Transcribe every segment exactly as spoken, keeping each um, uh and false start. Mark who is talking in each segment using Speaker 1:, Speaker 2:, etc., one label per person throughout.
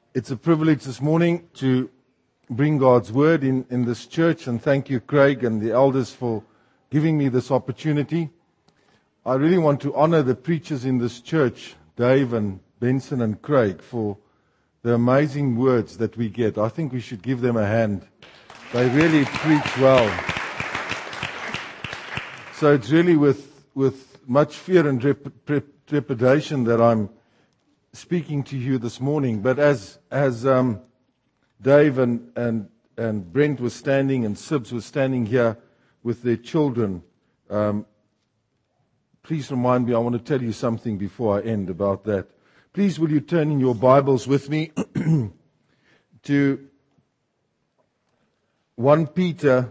Speaker 1: It's a privilege this morning to bring God's word in, in this church, and thank you, Craig and the elders, for giving me this opportunity. I really want to honor the preachers in this church, Dave and Benson and Craig, for the amazing words that we get. I think we should give them a hand. They really preach well. So it's really with, with much fear and rep, rep, trepidation that I'm speaking to you this morning. But as as um, Dave and, and and Brent was standing and Sibs was standing here with their children, um, please remind me, I want to tell you something before I end about that. Please will you turn in your Bibles with me to First Peter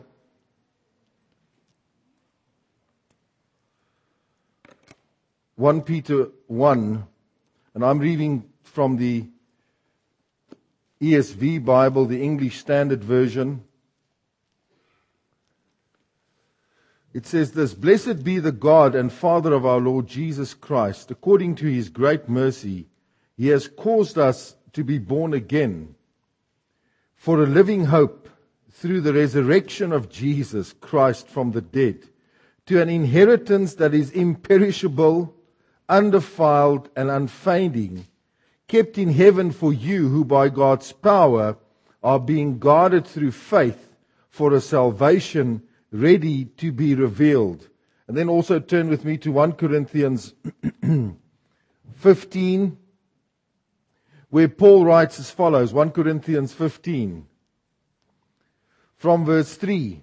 Speaker 1: First Peter one. And I'm reading from the E S V Bible, the English Standard Version. It says this: "Blessed be the God and Father of our Lord Jesus Christ. According to His great mercy, He has caused us to be born again for a living hope through the resurrection of Jesus Christ from the dead, to an inheritance that is imperishable, undefiled and unfading, kept in heaven for you, who by God's power are being guarded through faith for a salvation ready to be revealed." And then also turn with me to First Corinthians fifteen, where Paul writes as follows. First Corinthians fifteen, from verse three.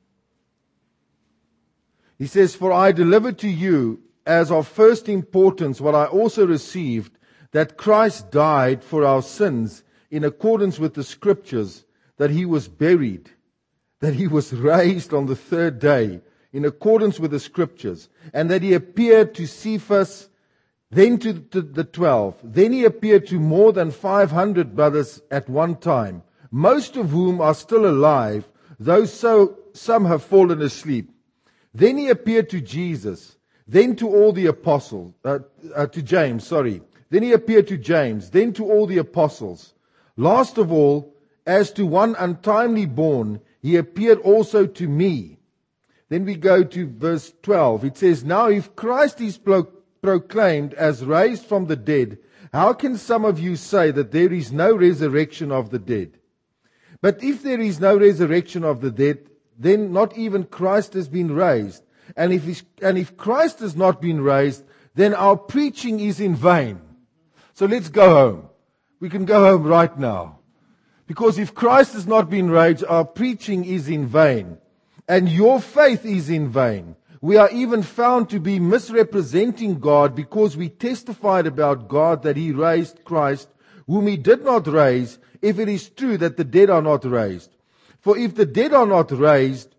Speaker 1: He says, "For I delivered to you as of first importance what I also received, that Christ died for our sins in accordance with the Scriptures, that He was buried, that He was raised on the third day in accordance with the Scriptures, and that He appeared to Cephas, then to the twelve. Then He appeared to more than five hundred brothers at one time, most of whom are still alive, though so some have fallen asleep. Then He appeared to Jesus, then to all the apostles, uh, uh, to James, sorry. Then He appeared to James, then to all the apostles. Last of all, as to one untimely born, He appeared also to me." Then we go to verse twelve. It says, "Now if Christ is pro- proclaimed as raised from the dead, how can some of you say that there is no resurrection of the dead? But if there is no resurrection of the dead, then not even Christ has been raised. And if, he's, and if Christ has not been raised, then our preaching is in vain." So let's go home. We can go home right now. Because if Christ has not been raised, our preaching is in vain. And your faith is in vain. We are even found to be misrepresenting God, because we testified about God that He raised Christ, whom He did not raise, if it is true that the dead are not raised. For if the dead are not raised,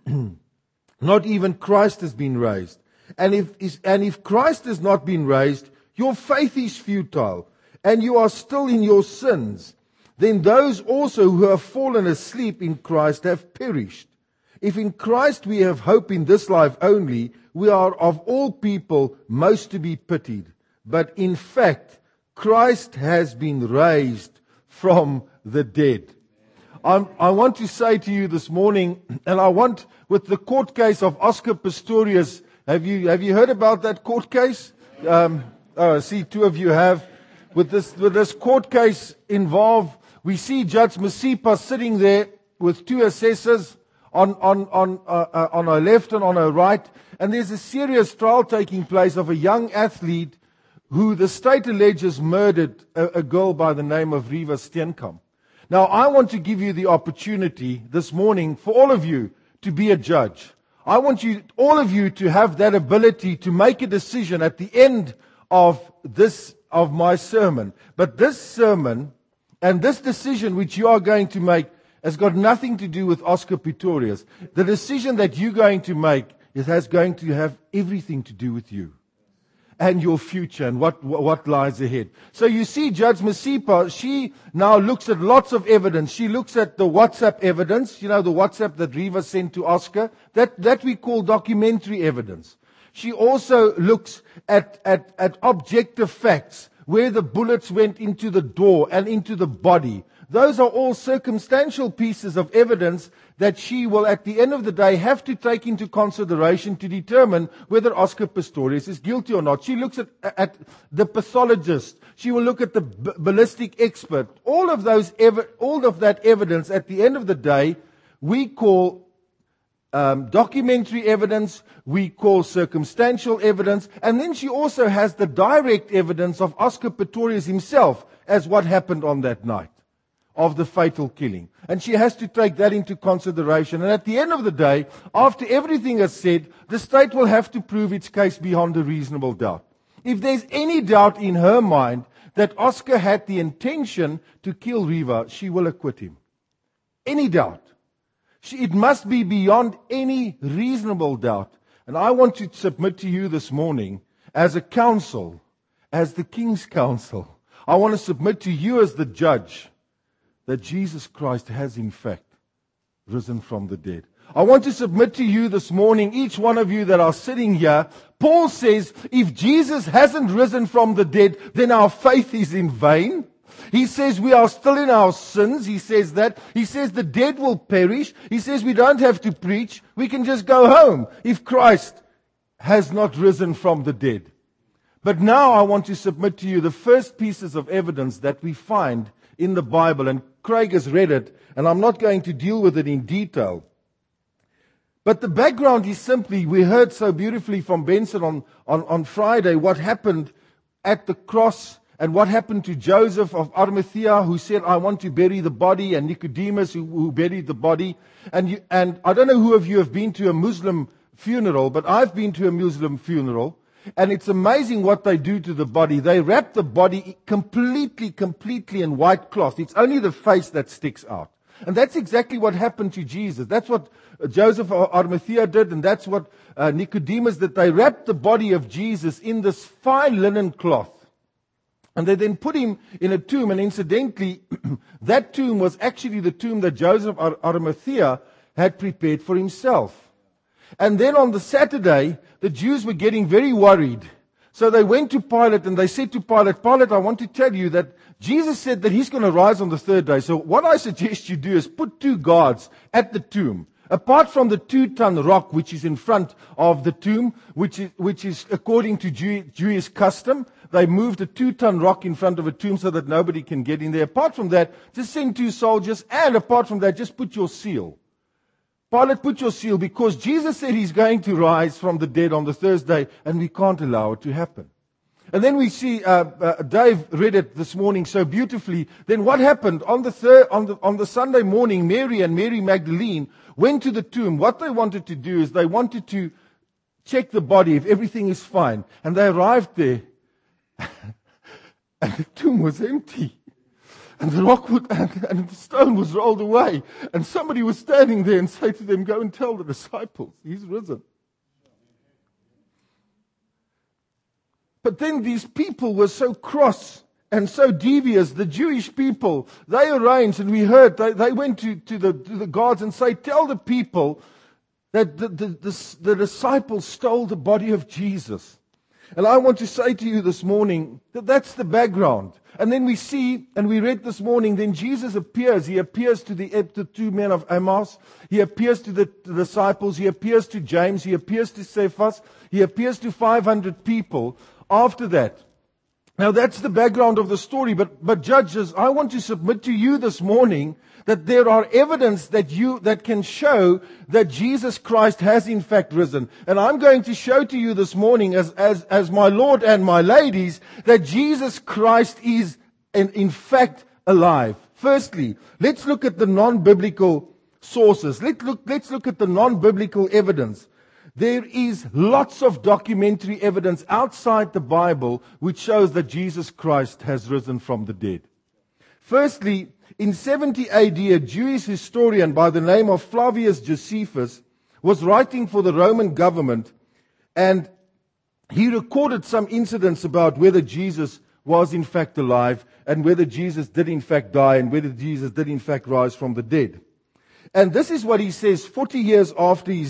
Speaker 1: not even Christ has been raised. And if, and if Christ has not been raised, your faith is futile, and you are still in your sins. Then those also who have fallen asleep in Christ have perished. If in Christ we have hope in this life only, we are of all people most to be pitied. But in fact, Christ has been raised from the dead. I'm, I want to say to you this morning, and I want, with the court case of Oscar Pistorius, have you have you heard about that court case? Um, oh, I see two of you have. With this with this court case involved, we see Judge Masipa sitting there with two assessors on on on uh, uh, on her left and on her right, and there's a serious trial taking place of a young athlete who the state alleges murdered a, a girl by the name of Riva Steenkamp. Now, I want to give you the opportunity this morning for all of you to be a judge. I want you, all of you, to have that ability to make a decision at the end of this, of my sermon. But this sermon and this decision which you are going to make has got nothing to do with Oscar Pistorius. The decision that you're going to make is has going to have everything to do with you and your future and what, what lies ahead. So you see, Judge Masipa, she now looks at lots of evidence. She looks at the WhatsApp evidence, you know, the WhatsApp that Riva sent to Oscar, that, that we call documentary evidence. She also looks at, at, at objective facts, where the bullets went into the door and into the body. Those are all circumstantial pieces of evidence that she will, at the end of the day, have to take into consideration to determine whether Oscar Pistorius is guilty or not. She looks at, at the pathologist. She will look at the b- ballistic expert. All of those, ev- all of that evidence, at the end of the day, we call Um, documentary evidence, we call circumstantial evidence, and then she also has the direct evidence of Oscar Pistorius himself as what happened on that night of the fatal killing. And she has to take that into consideration. And at the end of the day, after everything is said, the state will have to prove its case beyond a reasonable doubt. If there's any doubt in her mind that Oscar had the intention to kill Riva, she will acquit him. Any doubt. It must be beyond any reasonable doubt. And I want to submit to you this morning, as a counsel, as the King's counsel, I want to submit to you as the judge, that Jesus Christ has in fact risen from the dead. I want to submit to you this morning, each one of you that are sitting here, Paul says, if Jesus hasn't risen from the dead, then our faith is in vain. He says we are still in our sins. He says that. He says the dead will perish. He says we don't have to preach. We can just go home if Christ has not risen from the dead. But now I want to submit to you the first pieces of evidence that we find in the Bible. And Craig has read it, and I'm not going to deal with it in detail. But the background is simply, we heard so beautifully from Benson on, on, on Friday what happened at the cross. And what happened to Joseph of Arimathea, who said, I want to bury the body, and Nicodemus, who, who buried the body. And, you, and I don't know who of you have been to a Muslim funeral, but I've been to a Muslim funeral. And it's amazing what they do to the body. They wrap the body completely, completely in white cloth. It's only the face that sticks out. And that's exactly what happened to Jesus. That's what Joseph of Arimathea did, and that's what uh, Nicodemus did. They wrapped the body of Jesus in this fine linen cloth. And they then put him in a tomb, and incidentally, that tomb was actually the tomb that Joseph of Arimathea had prepared for himself. And then on the Saturday, the Jews were getting very worried. So they went to Pilate and they said to Pilate, Pilate, I want to tell you that Jesus said that he's going to rise on the third day. So what I suggest you do is put two guards at the tomb. Apart from the two-ton rock which is in front of the tomb, which is, which is according to Jew, Jewish custom, they moved a two-ton rock in front of a tomb so that nobody can get in there. Apart from that, just send two soldiers, and apart from that, just put your seal. Pilate, put your seal, because Jesus said he's going to rise from the dead on the Thursday, and we can't allow it to happen. And then we see, uh, uh, Dave read it this morning so beautifully. Then what happened? On the, third, on, the, on the Sunday morning, Mary and Mary Magdalene went to the tomb. What they wanted to do is they wanted to check the body if everything is fine. And they arrived there, and the tomb was empty. And the rock would, and, and the stone was rolled away. And somebody was standing there and said to them, go and tell the disciples, he's risen. But then these people were so cross and so devious, the Jewish people, they arranged, and we heard, they, they went to, to, the, to the guards and say, tell the people that the, the, the, the disciples stole the body of Jesus. And I want to say to you this morning that that's the background. And then we see, and we read this morning, then Jesus appears. He appears to the, the two men of Emmaus. He appears to the, the disciples. He appears to James. He appears to Cephas. He appears to five hundred people. After that, now that's the background of the story, but, but judges, I want to submit to you this morning that there are evidence that you, that can show that Jesus Christ has in fact risen. And I'm going to show to you this morning as, as, as my Lord and my ladies, that Jesus Christ is in, in fact alive. Firstly, let's look at the non-biblical sources. Let's look, let's look at the non-biblical evidence. There is lots of documentary evidence outside the Bible which shows that Jesus Christ has risen from the dead. Firstly, in seventy A D, a Jewish historian by the name of Flavius Josephus was writing for the Roman government, and he recorded some incidents about whether Jesus was in fact alive and whether Jesus did in fact die and whether Jesus did in fact rise from the dead. And this is what he says forty years after his death.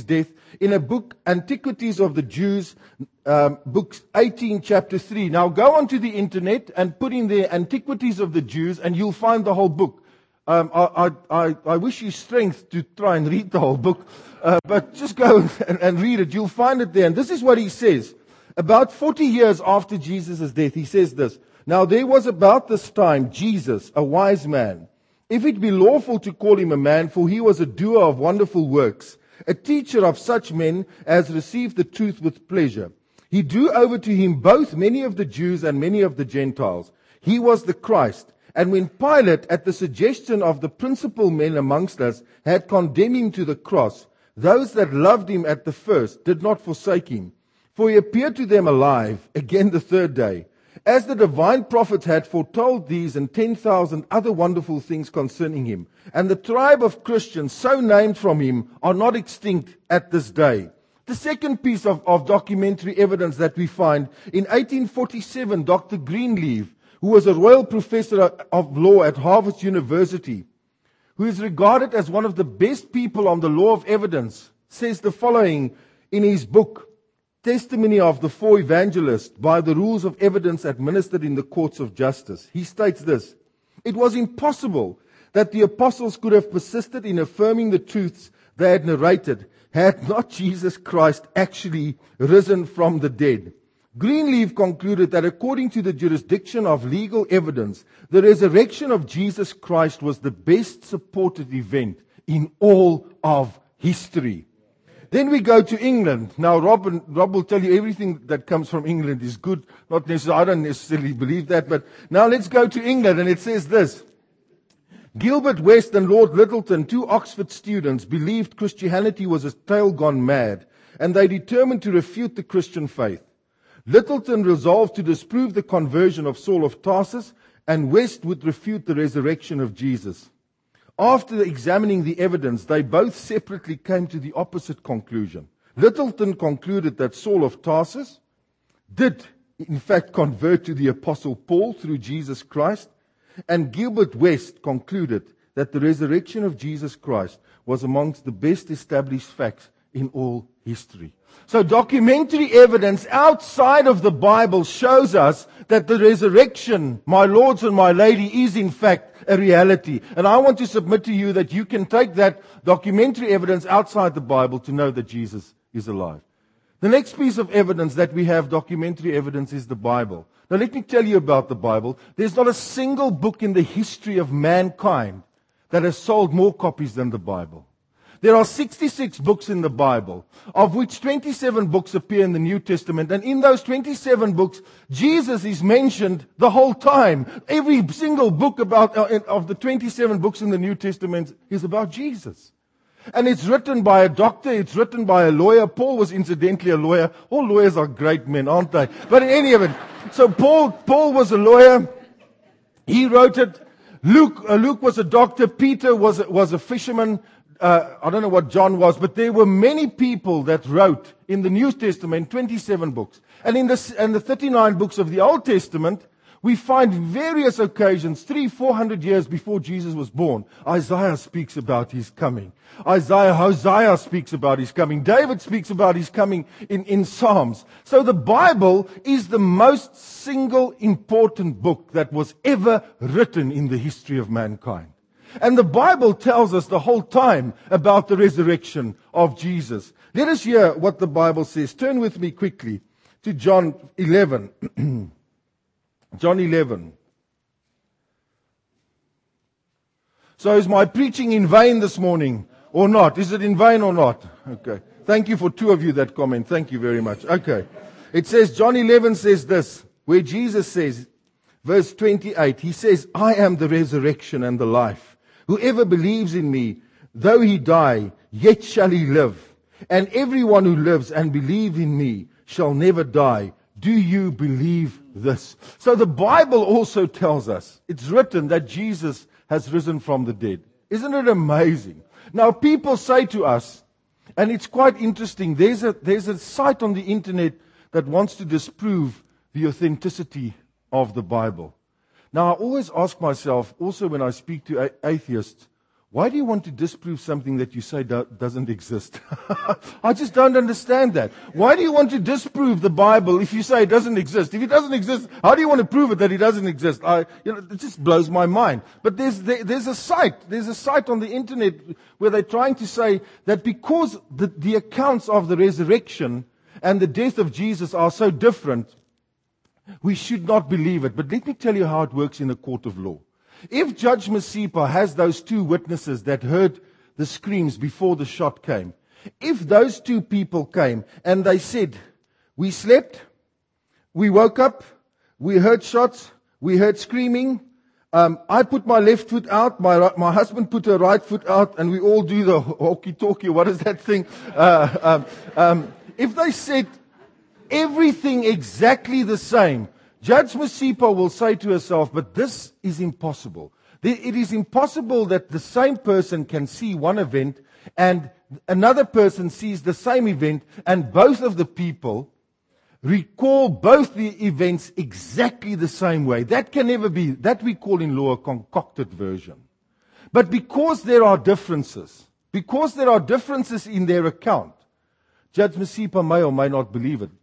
Speaker 1: in a book, Antiquities of the Jews, um, book eighteen, chapter three. Now go onto the internet and put in there Antiquities of the Jews, and you'll find the whole book. Um, I, I, I wish you strength to try and read the whole book, uh, but just go and, and read it. You'll find it there. And this is what he says. About forty years after Jesus' death, he says this. Now there was about this time Jesus, a wise man, if it be lawful to call him a man, for he was a doer of wonderful works, a teacher of such men as received the truth with pleasure. He drew over to him both many of the Jews and many of the Gentiles. He was the Christ. And when Pilate, at the suggestion of the principal men amongst us, had condemned him to the cross, those that loved him at the first did not forsake him. For he appeared to them alive again the third day, as the divine prophets had foretold these and ten thousand other wonderful things concerning him. And the tribe of Christians, so named from him, are not extinct at this day. The second piece of, of documentary evidence that we find, in eighteen forty-seven, Doctor Greenleaf, who was a royal professor of law at Harvard University, who is regarded as one of the best people on the law of evidence, says the following in his book, Testimony of the Four Evangelists by the Rules of Evidence Administered in the Courts of Justice. He states this: it was impossible that the apostles could have persisted in affirming the truths they had narrated had not Jesus Christ actually risen from the dead. Greenleaf concluded that according to the jurisdiction of legal evidence, the resurrection of Jesus Christ was the best supported event in all of history. Then we go to England. Now, Rob, and, Rob will tell you everything that comes from England is good. Not necessarily, I don't necessarily believe that, but now let's go to England, and it says this. Gilbert West and Lord Lyttelton, two Oxford students, believed Christianity was a tale gone mad, and they determined to refute the Christian faith. Lyttelton resolved to disprove the conversion of Saul of Tarsus, and West would refute the resurrection of Jesus. After examining the evidence, they both separately came to the opposite conclusion. Lyttelton concluded that Saul of Tarsus did, in fact, convert to the Apostle Paul through Jesus Christ, and Gilbert West concluded that the resurrection of Jesus Christ was amongst the best established facts in all history. So documentary evidence outside of the Bible shows us that the resurrection, my lords and my lady, is in fact a reality. And I want to submit to you that you can take that documentary evidence outside the Bible to know that Jesus is alive. The next piece of evidence that we have, documentary evidence, is the Bible. Now let me tell you about the Bible. There's not a single book in the history of mankind that has sold more copies than the Bible. There are sixty-six books in the Bible, of which twenty-seven books appear in the New Testament. And in those twenty-seven books, Jesus is mentioned the whole time. Every single book about uh, of the twenty-seven books in the New Testament is about Jesus. And it's written by a doctor, it's written by a lawyer. Paul was incidentally a lawyer. All lawyers are great men, aren't they? But in any event, so Paul, Paul was a lawyer. He wrote it. Luke, uh, Luke was a doctor. Peter was, was a fisherman. Uh, I don't know what John was, but there were many people that wrote in the New Testament twenty-seven books. And in the, and the thirty-nine books of the Old Testament, we find various occasions, three, four hundred years before Jesus was born. Isaiah speaks about his coming. Isaiah, Hosea speaks about his coming. David speaks about his coming in, in Psalms. So the Bible is the most single important book that was ever written in the history of mankind. And the Bible tells us the whole time about the resurrection of Jesus. Let us hear what the Bible says. Turn with me quickly to John eleven. John eleven. So is my preaching in vain this morning or not? Is it in vain or not? Okay. Thank you for two of you that comment. Thank you very much. Okay. It says, John eleven says this, where Jesus says, verse twenty-eight, he says, I am the resurrection and the life. Whoever believes in me, though he die, yet shall he live. And everyone who lives and believes in me shall never die. Do you believe this? So the Bible also tells us, it's written that Jesus has risen from the dead. Isn't it amazing? Now people say to us, and it's quite interesting, there's a, there's a site on the internet that wants to disprove the authenticity of the Bible. Now I always ask myself, also when I speak to a- atheists, Why do you want to disprove something that you say do- doesn't exist? I just don't understand that. Why do you want to disprove the Bible if you say it doesn't exist? If it doesn't exist, how do you want to prove it that it doesn't exist? I, you know, it just blows my mind. But there's there, there's a site, there's a site on the internet where they're trying to say that because the, the accounts of the resurrection and the death of Jesus are so different, we should not believe it. But let me tell you how it works in a court of law. If Judge Masipa has those two witnesses that heard the screams before the shot came, if those two people came and they said, we slept, we woke up, we heard shots, we heard screaming, um, I put my left foot out, my my husband put her right foot out, and we all do the walkie-talkie, what is that thing? Uh, um, um, if they said everything exactly the same, Judge Masipa will say to herself, but this is impossible. It is impossible that the same person can see one event and another person sees the same event and both of the people recall both the events exactly the same way. That can never be. That we call in law a concocted version. But because there are differences, because there are differences in their account, Judge Masipa may or may not believe it.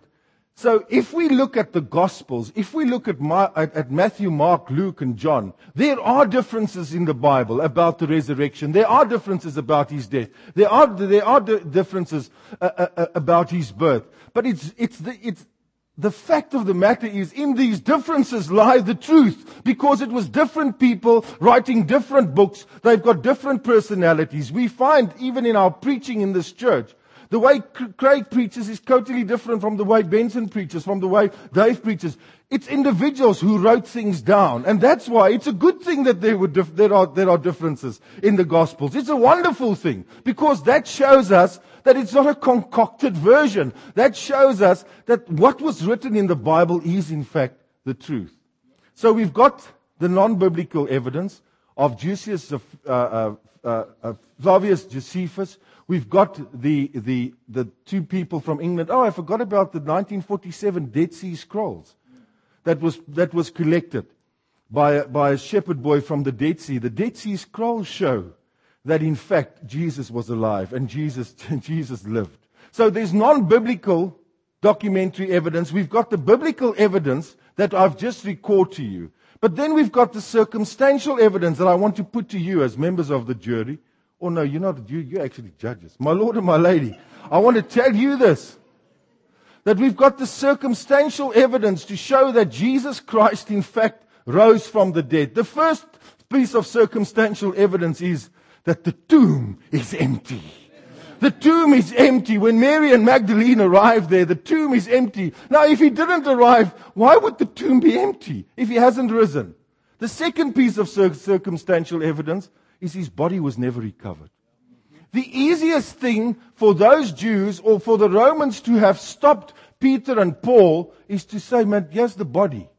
Speaker 1: So if we look at the Gospels, if we look at, Ma- at, at Matthew, Mark, Luke, and John, there are differences in the Bible about the resurrection. There are differences about his death. There are there are di- differences uh, uh, about his birth. But it's it's the it's the fact of the matter is, in these differences lie the truth, because it was different people writing different books. They've got different personalities. We find even in our preaching in this church, the way Craig preaches is totally different from the way Benson preaches, from the way Dave preaches. It's individuals who wrote things down. And that's why it's a good thing that there, were dif- there, are, there are differences in the Gospels. It's a wonderful thing, because that shows us that it's not a concocted version. That shows us that what was written in the Bible is in fact the truth. So we've got the non-biblical evidence of Josephus, uh, uh, uh, uh, Flavius Josephus. We've got the, the, the two people from England. Oh, I forgot about the nineteen forty-seven Dead Sea Scrolls that was, that was collected by, by a shepherd boy from the Dead Sea. The Dead Sea Scrolls show that in fact Jesus was alive and Jesus, Jesus lived. So there's non-biblical documentary evidence. We've got the biblical evidence that I've just recorded to you. But then we've got the circumstantial evidence that I want to put to you as members of the jury. Oh no, you're not, you, you're actually judges. My Lord and my Lady, I want to tell you this, that we've got the circumstantial evidence to show that Jesus Christ in fact rose from the dead. The first piece of circumstantial evidence is that the tomb is empty. The tomb is empty. When Mary and Magdalene arrived there, the tomb is empty. Now, if he didn't arrive, why would the tomb be empty if he hasn't risen? The second piece of cir- circumstantial evidence is his body was never recovered. The easiest thing for those Jews or for the Romans to have stopped Peter and Paul is to say, man, here's the body.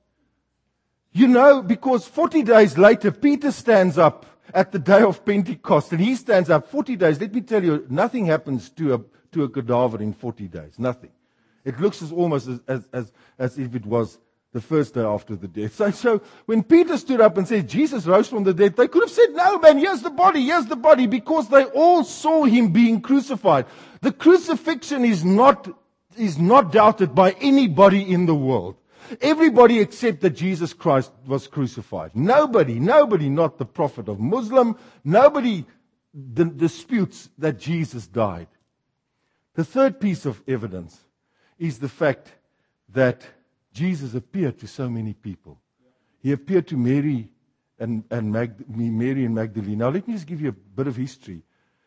Speaker 1: You know, because forty days later, Peter stands up at the day of Pentecost, and he stands up forty days. Let me tell you, nothing happens to a, to a cadaver in forty days. Nothing. It looks as almost as, as, as, as if it was the first day after the death. So, so when Peter stood up and said, Jesus rose from the dead, they could have said, no man, here's the body, here's the body, because they all saw him being crucified. The crucifixion is not, is not doubted by anybody in the world. Everybody except that Jesus Christ was crucified. Nobody, nobody, not the prophet of Muslim, nobody d- disputes that Jesus died. The third piece of evidence is the fact that Jesus appeared to so many people. He appeared to Mary and, and Mag, Mary and Magdalene. Now let me just give you a bit of history.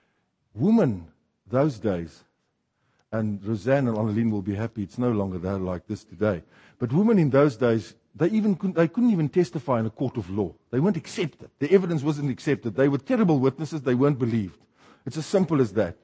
Speaker 1: Women those days, and Roseanne and Annalene will be happy, it's no longer there like this today. But women in those days, they even couldn't, they couldn't even testify in a court of law. They weren't accepted. The evidence wasn't accepted. They were terrible witnesses. They weren't believed. It's as simple as that.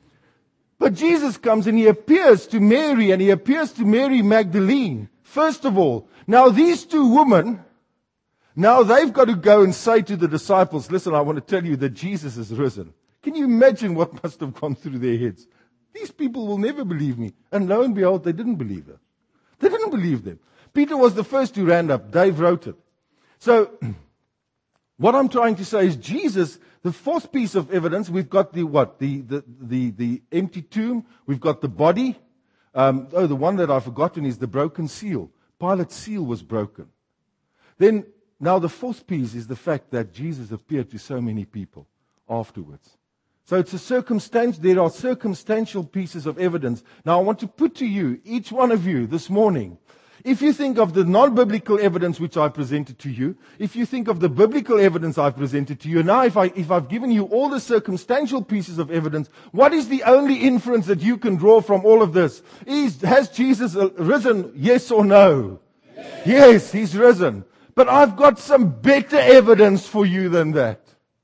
Speaker 1: But Jesus comes and he appears to Mary, and he appears to Mary Magdalene. First of all, now these two women, now they've got to go and say to the disciples, listen, I want to tell you that Jesus is risen. Can you imagine what must have gone through their heads? These people will never believe me. And lo and behold, they didn't believe her. They didn't believe them. Peter was the first who ran up. Dave wrote it. So, What I'm trying to say is Jesus, the fourth piece of evidence, we've got the what? The the the, the empty tomb, we've got the body. Um, oh, the one that I've forgotten is the broken seal. Pilate's seal was broken. Then, now the fourth piece is the fact that Jesus appeared to so many people afterwards. So it's a circumstance, there are circumstantial pieces of evidence. Now I want to put to you, each one of you this morning, if you think of the non-biblical evidence which I presented to you, if you think of the biblical evidence I've presented to you, now if, I, if I've given you all the circumstantial pieces of evidence, what is the only inference that you can draw from all of this? Is, has Jesus risen, yes or no? Yes, yes, He's risen. But I've got some better evidence for you than that.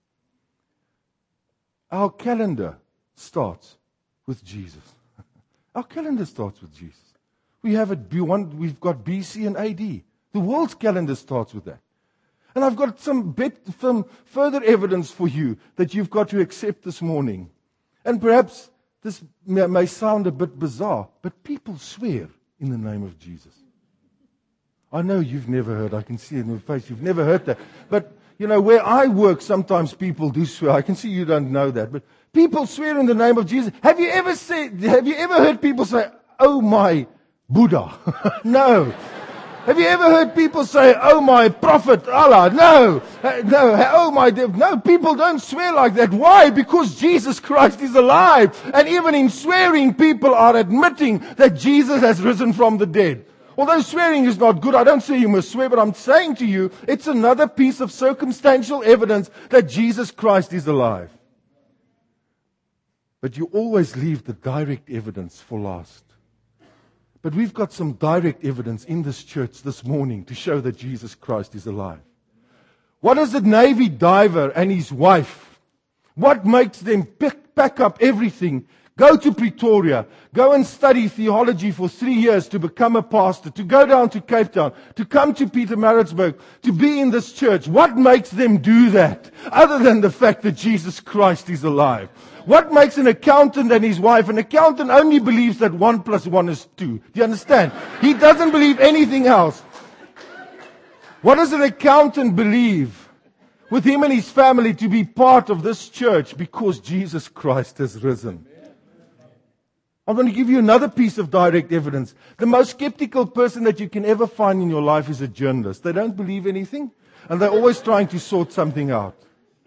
Speaker 1: Our calendar starts with Jesus. Our calendar starts with Jesus. We have it, we've got B C and A D. The world's calendar starts with that. And I've got some, bit, some further evidence for you that you've got to accept this morning. And perhaps this may, may sound a bit bizarre, but people swear in the name of Jesus. I know you've never heard, I can see it in your face, you've never heard that. But, you know, where I work, sometimes people do swear. I can see you don't know that. But people swear in the name of Jesus. Have you ever said, have you ever heard people say, oh my Buddha? No. Have you ever heard people say, oh my prophet Allah? No. Uh, no. Oh my, no, people don't swear like that. Why? Because Jesus Christ is alive. And even in swearing, people are admitting that Jesus has risen from the dead. Although swearing is not good, I don't say you must swear, but I'm saying to you, it's another piece of circumstantial evidence that Jesus Christ is alive. But you always leave the direct evidence for last. But we've got some direct evidence in this church this morning to show that Jesus Christ is alive. What is a Navy diver and his wife? What makes them pick, pack up everything, go to Pretoria, go and study theology for three years to become a pastor, to go down to Cape Town, to come to Pietermaritzburg, to be in this church? What makes them do that other than the fact that Jesus Christ is alive? What makes an accountant and his wife? An accountant only believes that one plus one is two. Do you understand? He doesn't believe anything else. What does an accountant believe with him and his family to be part of this church? Because Jesus Christ has risen. I'm going to give you another piece of direct evidence. The most skeptical person that you can ever find in your life is a journalist. They don't believe anything, and they're always trying to sort something out.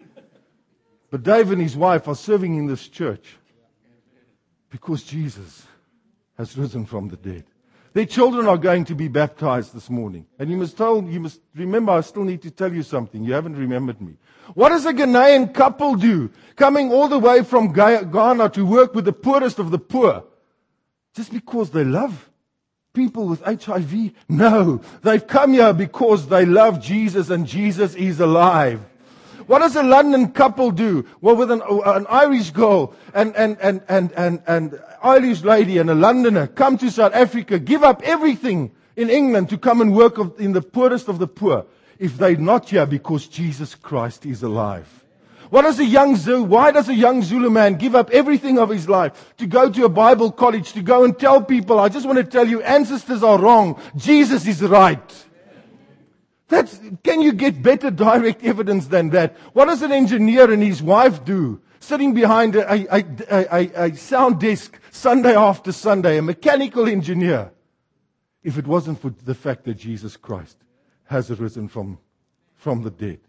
Speaker 1: But Dave and his wife are serving in this church because Jesus has risen from the dead. Their children are going to be baptized this morning. And you must tell, you must remember, I still need to tell you something. You haven't remembered me. What does a Ghanaian couple do coming all the way from Ghana to work with the poorest of the poor? Just because they love people with H I V? No. They've come here because they love Jesus and Jesus is alive. What does a London couple do? Well, with an, an Irish girl and, and, and, and, and, and Irish lady and a Londoner come to South Africa, give up everything in England to come and work in the poorest of the poor, if they're not here because Jesus Christ is alive. What does a young Zulu, why does a young Zulu man give up everything of his life to go to a Bible college, to go and tell people, I just want to tell you, ancestors are wrong, Jesus is right? That's, can you get better direct evidence than that? What does an engineer and his wife do? Sitting behind a, a, a, a, a sound desk Sunday after Sunday, a mechanical engineer. If it wasn't for the fact that Jesus Christ has arisen from, from the dead.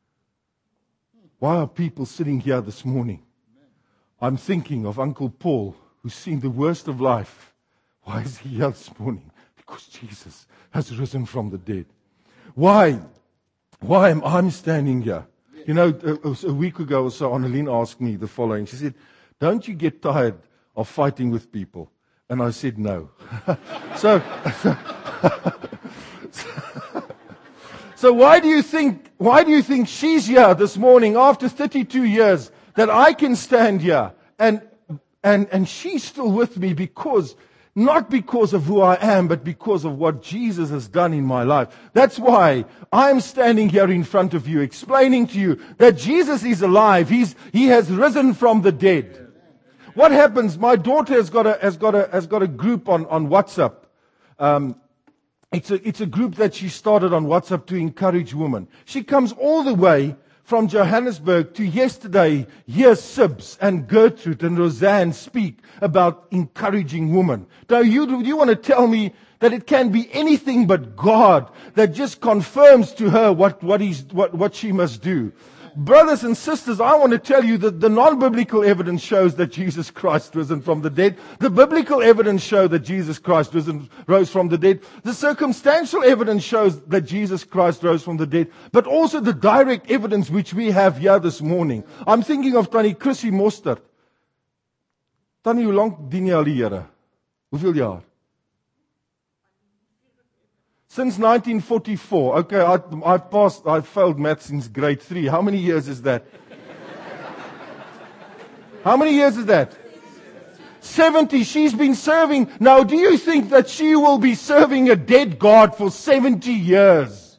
Speaker 1: Why are people sitting here this morning? I'm thinking of Uncle Paul, who's seen the worst of life. Why is he here this morning? Because Jesus has risen from the dead. Why? Why am I standing here? You know, a, a week ago or so, Annalene asked me the following. She said, don't you get tired of fighting with people? And I said, no. so, so why do you think, why do you think she's here this morning after thirty-two years that I can stand here and, and, and she's still with me? Because not because of who I am, but because of what Jesus has done in my life. That's why I'm standing here in front of you, explaining to you that Jesus is alive. He's, he has risen from the dead. What happens? My daughter has got a, has got a, has got a group on, on WhatsApp. Um, it's a, it's a group that she started on WhatsApp to encourage women. She comes all the way from Johannesburg to yesterday hear Sibs and Gertrude and Roseanne speak about encouraging women. Do you, do you want to tell me that it can be anything but God that just confirms to her what, what, he's, what, what she must do? Brothers and sisters, I want to tell you that the non-biblical evidence shows that Jesus Christ risen from the dead. The biblical evidence shows that Jesus Christ risen, rose from the dead. The circumstantial evidence shows that Jesus Christ rose from the dead. But also the direct evidence which we have here this morning. I'm thinking of Tannie Chrissy Mostert. Tannie, hoe lank dien jy al die Here? Hoeveel jaar? Since nineteen forty-four. Okay, I, I passed, I failed math since grade three. How many years is that? How many years is that? seventy. She's been serving. Now, do you think that she will be serving a dead God for seventy years?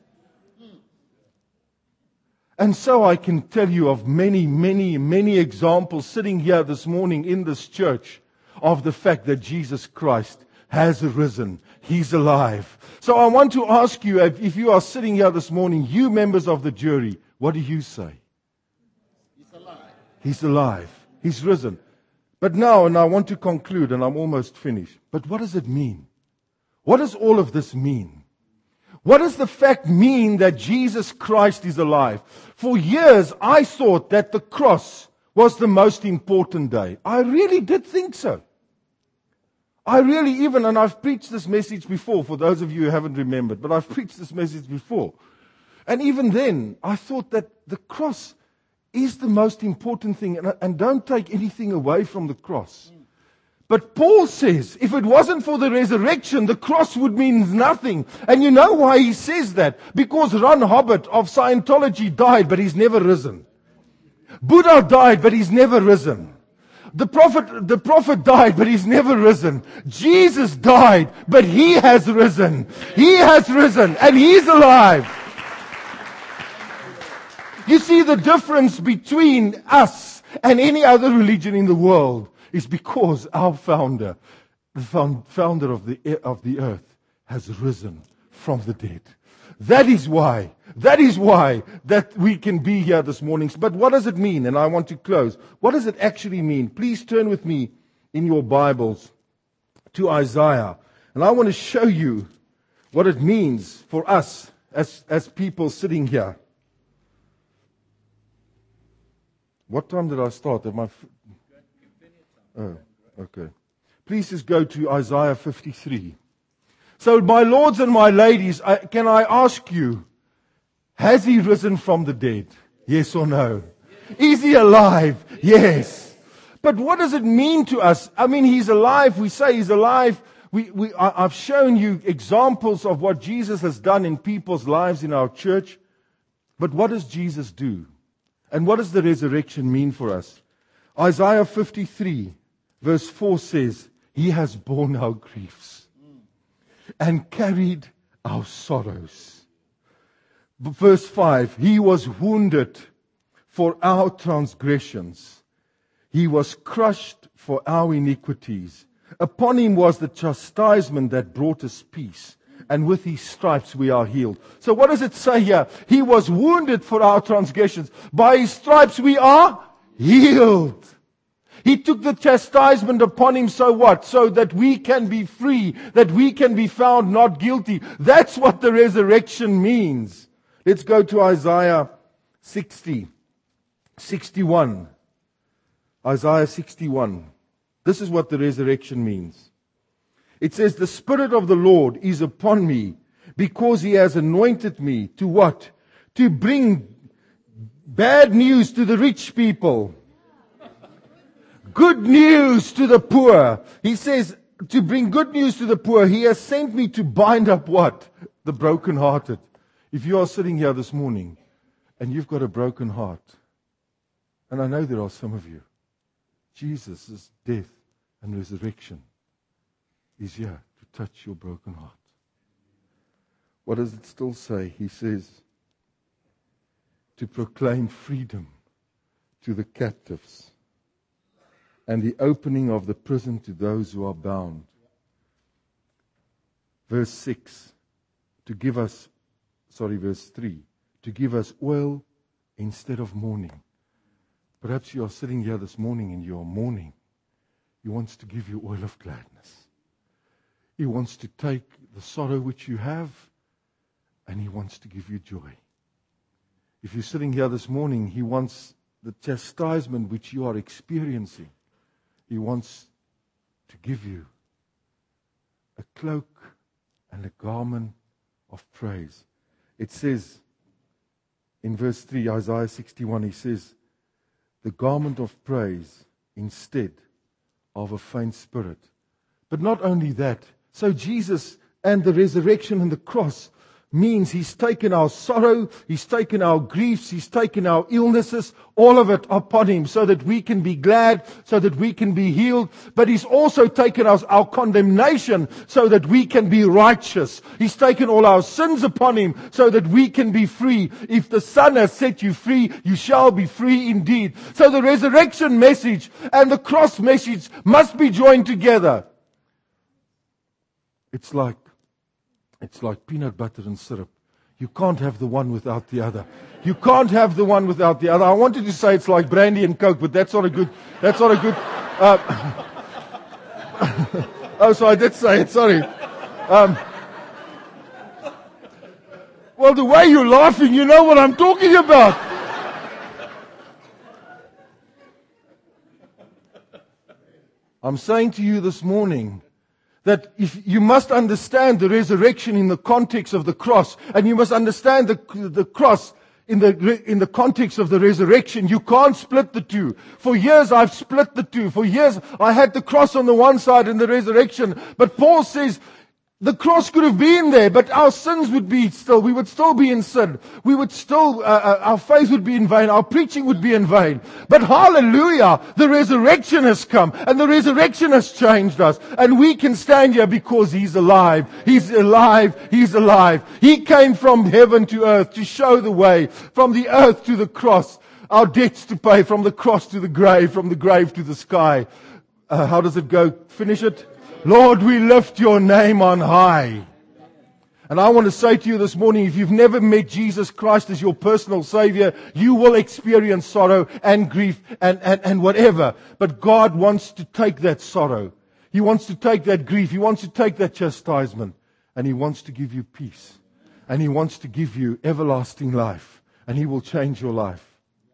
Speaker 1: And so I can tell you of many, many, many examples sitting here this morning in this church of the fact that Jesus Christ has risen. He's alive. So I want to ask you, if you are sitting here this morning, you members of the jury, what do you say?
Speaker 2: He's alive.
Speaker 1: He's alive. He's risen. But now, and I want to conclude, and I'm almost finished. But what does it mean? What does all of this mean? What does the fact mean that Jesus Christ is alive? For years, I thought that the cross was the most important day. I really did think so. I really even, and I've preached this message before, for those of you who haven't remembered, but I've preached this message before. And even then, I thought that the cross is the most important thing, and, and don't take anything away from the cross. But Paul says, if it wasn't for the resurrection, the cross would mean nothing. And you know why he says that? Because Ron Hobbit of Scientology died, but he's never risen. Buddha died, but he's never risen. The prophet, the prophet died, but he's never risen. Jesus died, but he has risen. He has risen, and he's alive. You see, the difference between us and any other religion in the world is because our founder, the founder of the, of the earth, has risen from the dead. That is why, that is why that we can be here this morning. But what does it mean? And I want to close. What does it actually mean? Please turn with me in your Bibles to Isaiah. And I want to show you what it means for us as, as people sitting here. What time did I start? Am I f- oh, okay. Please just go to Isaiah fifty-three. So, my lords and my ladies, I, can I ask you, has he risen from the dead? Yes or no? Is he alive? Yes. But what does it mean to us? I mean, he's alive. We say he's alive. We, we, I, I've shown you examples of what Jesus has done in people's lives in our church. But what does Jesus do? And what does the resurrection mean for us? Isaiah fifty-three, verse four says, he has borne our griefs and carried our sorrows. Verse five, he was wounded for our transgressions. He was crushed for our iniquities. Upon him was the chastisement that brought us peace, and with his stripes we are healed. So what does it say here? He was wounded for our transgressions. By his stripes we are healed. He took the chastisement upon him, so what? So that we can be free, that we can be found not guilty. That's what the resurrection means. Let's go to Isaiah sixty, sixty-one. Isaiah sixty-one. This is what the resurrection means. It says, the Spirit of the Lord is upon me, because he has anointed me to what? To bring bad news to the rich people. Good news to the poor. He says, to bring good news to the poor. He has sent me to bind up what? The brokenhearted. If you are sitting here this morning and you've got a broken heart, and I know there are some of you, Jesus' death and resurrection is here to touch your broken heart. What does it still say? He says, to proclaim freedom to the captives, and the opening of the prison to those who are bound. Verse six, to give us, sorry, verse three, to give us oil instead of mourning. Perhaps you are sitting here this morning and you are mourning. He wants to give you oil of gladness. He wants to take the sorrow which you have and He wants to give you joy. If you're sitting here this morning, He wants the chastisement which you are experiencing. He wants to give you a cloak and a garment of praise. It says in verse three, Isaiah sixty-one, He says, the garment of praise instead of a faint spirit. But not only that, so Jesus and the resurrection and the cross means He's taken our sorrow, He's taken our griefs, He's taken our illnesses, all of it upon Him so that we can be glad, so that we can be healed. But He's also taken us our condemnation so that we can be righteous. He's taken all our sins upon Him so that we can be free. If the Son has set you free, you shall be free indeed. So the resurrection message and the cross message must be joined together. It's like It's like peanut butter and syrup. You can't have the one without the other. You can't have the one without the other. I wanted to say it's like brandy and Coke, but that's not a good, that's not a good, uh, oh, so I did say it, sorry. Um, well, the way you're laughing, you know what I'm talking about. I'm saying to you this morning, that if you must understand the resurrection in the context of the cross, and you must understand the, the cross in the, in the context of the resurrection. You can't split the two. For years I've split the two. For years I had the cross on the one side and the resurrection. But Paul says, the cross could have been there, but our sins would be still, we would still be in sin. We would still, uh, uh, our faith would be in vain. Our preaching would be in vain. But hallelujah, the resurrection has come and the resurrection has changed us. And we can stand here because He's alive. He's alive. He's alive. He came from heaven to earth to show the way, from the earth to the cross. Our debts to pay, from the cross to the grave, from the grave to the sky. Uh, how does it go? Finish it. Lord, we lift Your name on high. And I want to say to you this morning, if you've never met Jesus Christ as your personal Savior, you will experience sorrow and grief and, and, and whatever. But God wants to take that sorrow. He wants to take that grief. He wants to take that chastisement. And He wants to give you peace. And He wants to give you everlasting life. And He will change your life.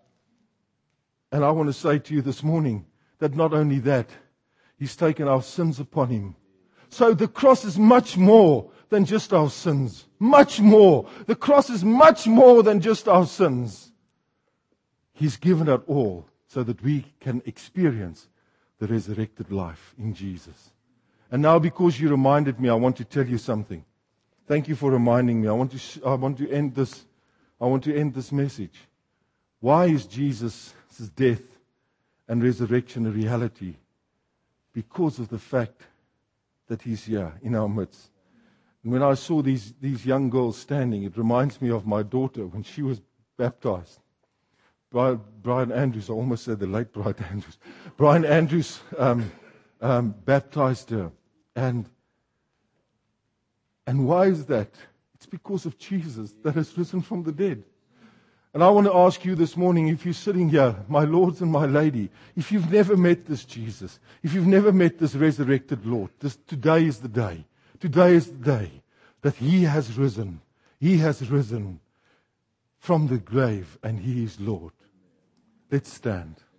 Speaker 1: And I want to say to you this morning that not only that, He's taken our sins upon Him. So the cross is much more than just our sins. Much more. The cross is much more than just our sins. He's given it all so that we can experience the resurrected life in Jesus. And now because you reminded me, I want to tell you something. Thank you for reminding me. I want to, I want to end this, I want to end this message. Why is Jesus' death and resurrection a reality? Because of the fact that He's here in our midst. And when I saw these, these young girls standing, it reminds me of my daughter when she was baptized. Brian, Brian Andrews, I almost said the late Brian Andrews. Brian Andrews um, um, baptized her. And, and why is that? It's because of Jesus that has risen from the dead. And I want to ask you this morning, if you're sitting here, my lords and my lady, if you've never met this Jesus, if you've never met this resurrected Lord, this, today is the day. Today is the day that He has risen. He has risen from the grave and He is Lord. Let's stand.